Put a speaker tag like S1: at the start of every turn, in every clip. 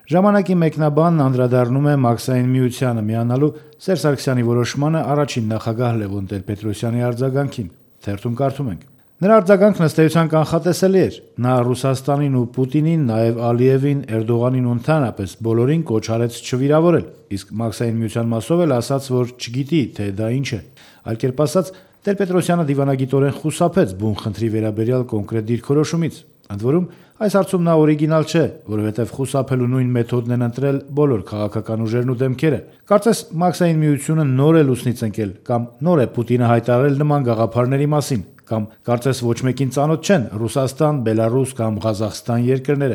S1: Ժամանակի մեկնաբանն անդրադառնում է Մաքսային միությանը միանալու Սերժ Սարգսյանի որոշմանը առաջին նախագահ Լևոն Տեր-Պետրոսյանի արձագանքին։ Թերթում կարդում ենք. Նրա արձագանքն ըստ էության կանխատեսելի էր։ Նա Ռուսաստանին ու Պուտինին, նաև Ալիևին, Էրդողանին ու ընդհանրապես բոլորին կոչ արեց չվիրավորել, իսկ Մաքսային միության մասով էլ ասաց, որ չգիտի, թե դա ինչ է։ Այլ կերպ ասած, Տեր-Պետրոսյանը դիվանագիտորեն խուսափեց բուն խնդրի վերաբերյալ կոնկրետ դիրքորոշումից։ Ընդ որում, այս հարցում նա օրիգինալ չէ, որովհետև խուսափելու նույն մեթոդն են ընտրել բոլոր քաղաքական ուժերն ու դեմքերը։ Կարծես Մաքսային միությունը նոր է լուսնից ընկել, կամ նոր է Պուտինը հայտարարել նման գաղափարների մասին, կամ կարծես ոչ մեկին ծանոթ չեն Ռուսաստան, Բելարուս կամ Ղազախստան երկրները։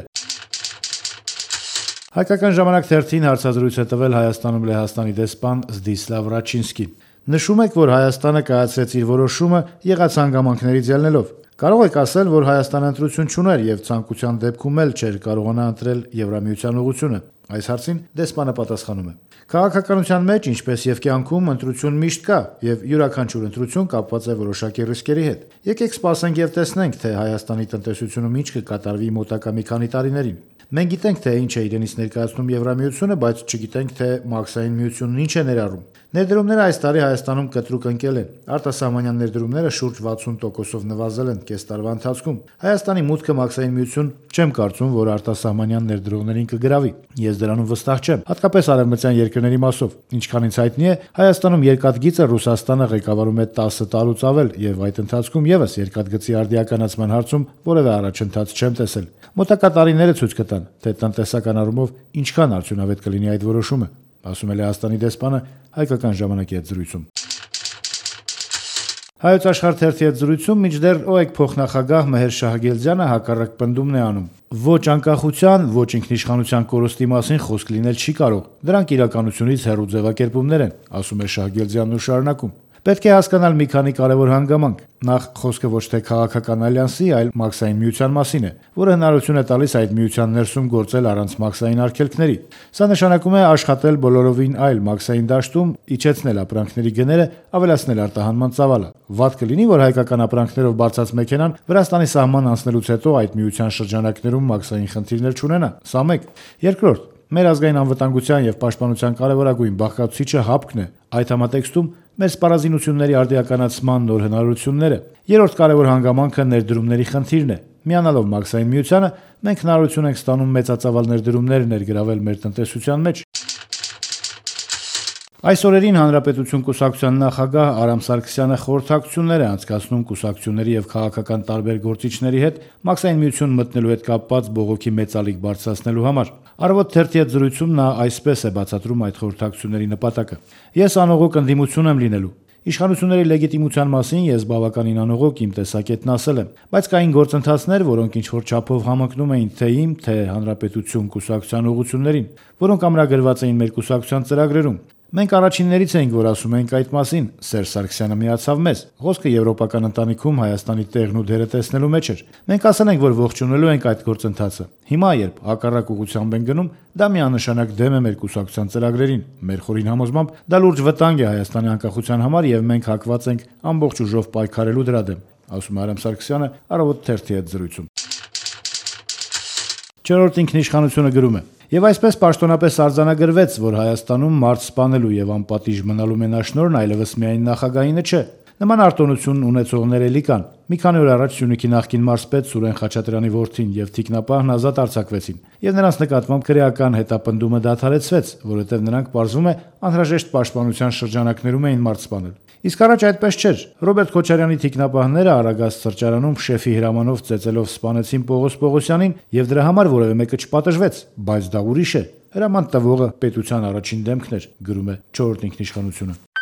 S1: Հայկական ժամանակ թերթին հարցազրույց է տվել Հայաստանում Լեհաստանի դեսպան Զդիսլավ Ռաչինսկին։ Նշում եք, որ Հայաստանը կայացրեց իր որոշումը եղած հանգամանքներից ելնելով։ Կարող եք ասել, որ Հայաստանը ընտրություն չուներ եւ ցանկության դեպքում էլ չէր կարողանա ընտրել Եվրամիության ուղղությունը։ Այս հարցին դեսպանը պատասխանում է. Քաղաքականության մեջ, ինչպես եւ կյանքում, ընտրություն միշտ կա եւ յուրաքանչյուր ընտրություն կապված է որոշակի ռիսկերի հետ։ Եկեք սպասենք եւ տեսնենք, թե Հայաստանի տնտեսությունում ինչ կկատարվի մոտակա մի քանի տարիներին։ Մենք գիտենք, թե ինչ է իրենից ներկայացնում Եվրամիությունը, բայց չգիտենք, թե Մաքսային միությունն ինչ է ներառում։ Ներդրումները այս տարի Հայաստանում կտրուկ ընկել են։ Արտասահմանյան ներդրումները շուրջ 60%-ով նվազել են կես տարվա ընթացքում։ Հայաստանի մուտքը Մաքսային միություն չեմ կարծում, որ արտասահմանյան ներդրողներին կգրավի։ Ես դրանում վստահ չեմ, հատկապես արևմտյան երկրների մասով։ Ինչքան ինձ հայտնի է, Հայաստանում երկաթգիծը Ռուսաստանը ղեկավարում է 10 տարուց ավել եւ այդ ընթացքում եւս երկաթգծի արդիականացման հարցում որևէ առաջընթաց չեմ տեսել։ Մոտակա տարիները ցույց կտան, թե տնտեսական առումով ինչքան արդյունավետ կլինի այդ որոշումը, ասում է Լեհաստանի դեսպանը Հայկական ժամանակի հետ զրույցում։ Հայոց աշխարհ թերթի հետ զրույցում մինչդեռ ՕԵԿ փոխնախագահ Մեհեր Շահագելդյանը հակառակ պնդումն է անում. Ոչ անկախության, ոչ ինքնիշխանության կորստի մասին խոսք լինել չի կարող։ Դրանք իրականությունից հեռու ձևակերպումներ են, ասում է Շահագելդյանն ու շարունակում. Պետք է հասկանալ մի քանի կարևոր հանգամանք։ Նախ խոսքը ոչ թե քաղաքական ալյանսի, այլ Մաքսային միության մասին է, որը հնարավորություն է տալիս այդ միության ներսում գործել առանց մաքսային արգելքների։ Սա նշանակում է աշխատել բոլորովին այլ մաքսային դաշտում, իջեցնել ապրանքների գները, ավելացնել արտահանման ծավալը։ Վատ կլինի, որ հայկական ապրանքներով բարձած մեքենան Վրաստանի սահման անցնելուց հետո այդ միության շրջանակներում մաքսային խնդիրներ չունենա։ Սա մեկ։ Երկրորդ, մեր ազգային անվտանգության եւ պաշտպանության կարևորագույն բաղկացուցիչը հապկն է։ Այդ համատեքստում մեր սպառազինությունների արդիականացման նոր հնարավորությունները։ Երրորդ կարևոր հանգամանքը ներդրումների խնդիրն է։ Միանալով Մաքսային միությանը մենք հնարավորություն ենք ստանում մեծածավալ ներդրումներ ներգրավել մեր տնտեսության մեջ։ Այս օրերին Հանրապետություն կուսակցության նախագահ Արամ Սարգսյանը խորհրդակցություններ է անցկացնում կուսակցությունների եւ քաղաքական տարբեր գործիչների հետ Մաքսային միություն մտնելու հետ կապված բողոքի մեծալիք բարձրացնելու համար։ Առավոտ թերթի հետ զրույցում նա այսպես է բացատրում այդ խորհրդակցությունների նպատակը. Ես անողոք ընդդիմություն եմ լինելու։ Իշխանությունների լեգիտիմության մասին ես բավականին անողոք իմ տեսակետն ասել եմ, բայց կային գործընթացներ, որոնք ինչ-որ չափով համընկնում էին թե իմ, թե Հանրապետություն կուսակցության ուղղություններին, որոնք ամրագրված էին մեր կուսակցության ծրագրերում։ Մենք առաջիններից էինք, որ ասում էինք այդ մասին, Սերժ Սարգսյանը միացավ մեզ։ Խոսքը եվրոպական ընտանիքում Հայաստանի տեղն ու դերը տեսնելու մեջ էր։ Մենք ասել ենք, որ ողջունելու ենք այդ գործընթացը։ Հիմա, երբ հակառակ ուղղությամբ են գնում, դա միանշանակ դեմ է մեր կուսակցության ծրագրերին։ Մեր խորին համոզմամբ դա լուրջ վտանգ է Հայաստանի անկախության համար եւ մենք հակված ենք ամբողջ ուժով պայքարելու դրա դեմ, ասում է Արամ Սարգսյանը Առավոտ թերթի հետ զրույցում։ Չորրորդ ինքնիշխանությունը գրում է. Եվ այսպես պաշտոնապես արձանագրվեց, որ Հայաստանում մարդ սպանելու եւ անպատիժ մնալու մենաշնորհն այլևս միայն նախագահինը չէ։ Նման արտոնություն ունեցողներ էլի կան։ Մի քանի օր առաջ Սյունիքի նախկին մարզպետ Սուրեն Խաչատրյանի որդին եւ թիկնապահն ազատ արձակվեցին, եւ նրանց նկատմամբ քրեական հետապնդումը դադարեցվեց, որովհետեւ նրանք պարզվում է անհրաժեշտ պաշտպանության շրջանակներում էին մարդ սպանել։ Իսկ առաջ այդպես չէր։ Ռոբերտ Քոչարյանի թիկնապահները Արագած սրճարանում շեֆի հրամանով ծեծելով սպանեցին Պողոս Պողոսյանին եւ դրա համար որևէ մեկը չպատժվեց, բայց դա ուրիշ է։ Հրաման տվողը պետության առաջին դեմքն էր, գրում է 4-րդ ինքնիշխանությունը։